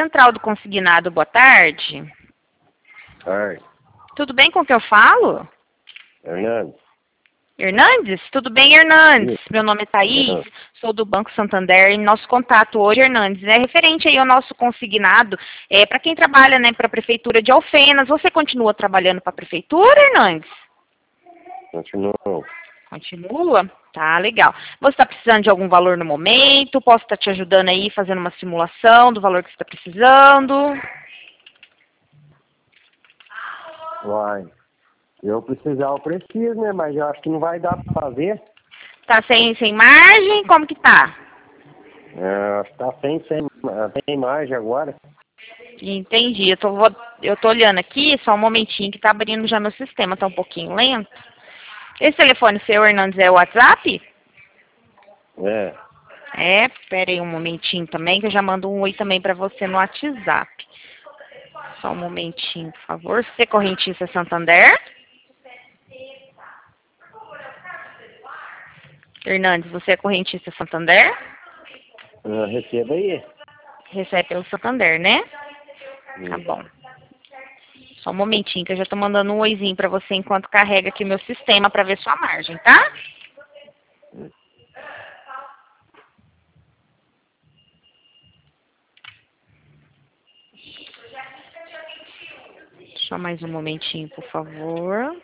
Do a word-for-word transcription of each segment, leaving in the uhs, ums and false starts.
Central do Consignado, boa tarde. Oi. Tudo bem com o que eu falo? Hernandes. Hernandes? Tudo bem, Hernandes? Isso. Meu nome é Thaís, Uhum. sou do Banco Santander e nosso contato hoje, Hernandes, é referente aí ao nosso consignado, é, para quem trabalha, né, para a Prefeitura de Alfenas. Você continua trabalhando para a Prefeitura, Hernandes? Continuou. Continua? Tá, legal. Você está precisando de algum valor no momento? Posso estar te ajudando aí, fazendo uma simulação do valor que você está precisando? Vai. Eu precisar, eu preciso, né? Mas eu acho que não vai dar pra fazer. Tá sem, sem margem? Como que tá? É, acho que tá sem, sem, sem margem agora. Entendi. Eu tô, vou- eu tô olhando aqui, só um momentinho que tá abrindo já meu sistema, tá um pouquinho lento. Esse telefone seu, Hernandes, é o WhatsApp? É. É, pera aí um momentinho também, que eu já mando um oi também pra você no WhatsApp. Só um momentinho, por favor. Você é correntista Santander? Hernandes, você é correntista Santander? Ah, receba aí. Recebe pelo Santander, né? Tá Hum. bom. Só um momentinho que eu já tô mandando um oizinho pra você enquanto carrega aqui meu sistema pra ver sua margem, tá? Só mais um momentinho, por favor.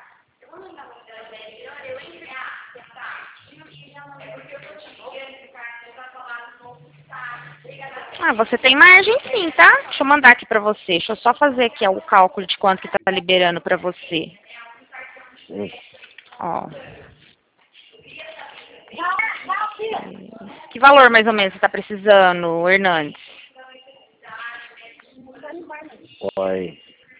Ah, você tem margem sim, tá? Deixa eu mandar aqui pra você. Deixa eu só fazer aqui ó, o cálculo de quanto que tá liberando pra você. Hum. Ó. Que valor mais ou menos você tá precisando, Hernandes? Vai.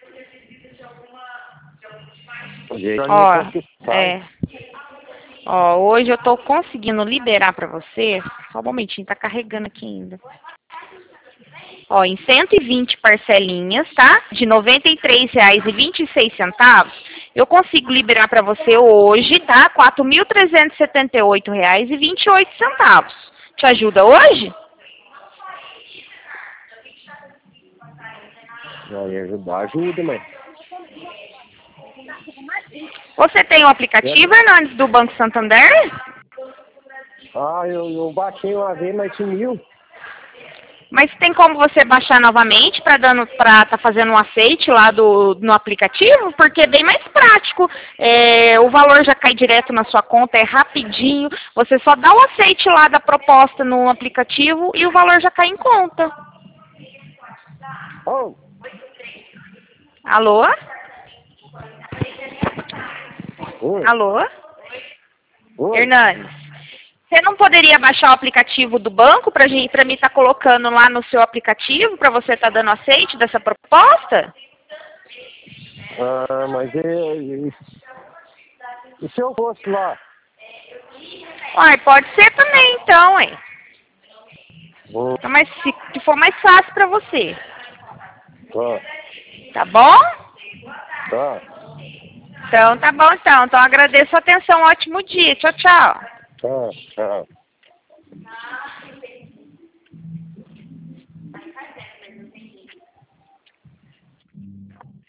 Ó, é. Ó, hoje eu tô conseguindo liberar pra você. Só um momentinho, tá carregando aqui ainda. Ó, em cento e vinte parcelinhas, tá? De noventa e três reais e vinte e seis centavos, eu consigo liberar para você hoje, tá? quatro mil trezentos e setenta e oito reais e vinte e oito centavos. Te ajuda hoje? Vai ajudar, ajuda, mas. Você tem o aplicativo, Hernandes, do Banco Santander? Ah, eu, eu baixei uma vez, mas sumiu. Mas tem como você baixar novamente para dando para tá fazendo um aceite lá do no aplicativo, porque é bem mais prático. É, o valor já cai direto na sua conta, é rapidinho. Você só dá o aceite lá da proposta no aplicativo e o valor já cai em conta. Oh. Alô? Oi. Alô? Oi. Hernandes, você não poderia baixar o aplicativo do banco para para mim estar colocando lá no seu aplicativo para você estar dando aceite dessa proposta? Ah, mas é, e, e se eu fosse lá? Uai, pode ser também então, hein? Hum. Então, mas se, se for mais fácil para você, Tá. tá bom? Tá. Então tá bom então. Então agradeço a atenção, um ótimo dia. Tchau, tchau. Tá. Tchau.